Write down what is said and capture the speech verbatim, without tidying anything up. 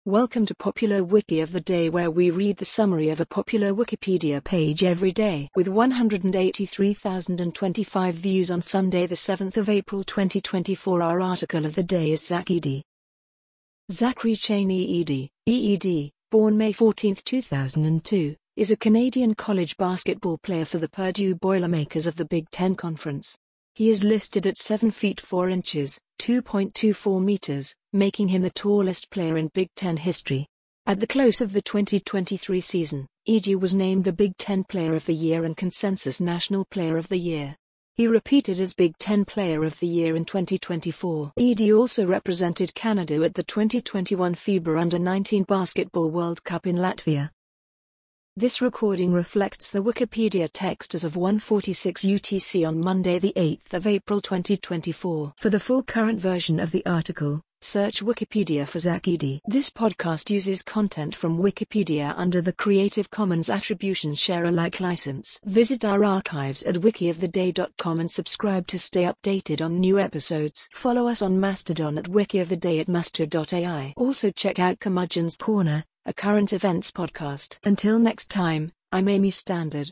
Welcome to Popular Wiki of the Day, where we read the summary of a popular Wikipedia page every day. With one hundred eighty-three thousand twenty-five views on Sunday the seventh of April twenty twenty-four, our article of the day is Zach Edey. Zachary Cheney Edey, E E D, born May fourteenth two thousand two, is a Canadian college basketball player for the Purdue Boilermakers of the Big Ten Conference. He is listed at seven feet four inches, two point two four meters, making him the tallest player in Big Ten history. At the close of the twenty twenty-three season, Edey was named the Big Ten Player of the Year and Consensus National Player of the Year. He repeated as Big Ten Player of the Year in twenty twenty-four. Edey also represented Canada at the twenty twenty-one FIBA Under nineteen Basketball World Cup in Latvia. This recording reflects the Wikipedia text as of one forty-six U T C on Monday the eighth of April twenty twenty-four. For the full current version of the article, search Wikipedia for Zach Edey. This podcast uses content from Wikipedia under the Creative Commons Attribution Share Alike license. Visit our archives at wiki of the day dot com and subscribe to stay updated on new episodes. Follow us on Mastodon at wikioftheday at master dot A I. Also check out Curmudgeon's Corner, a current events podcast. Until next time, I'm Amy Standard.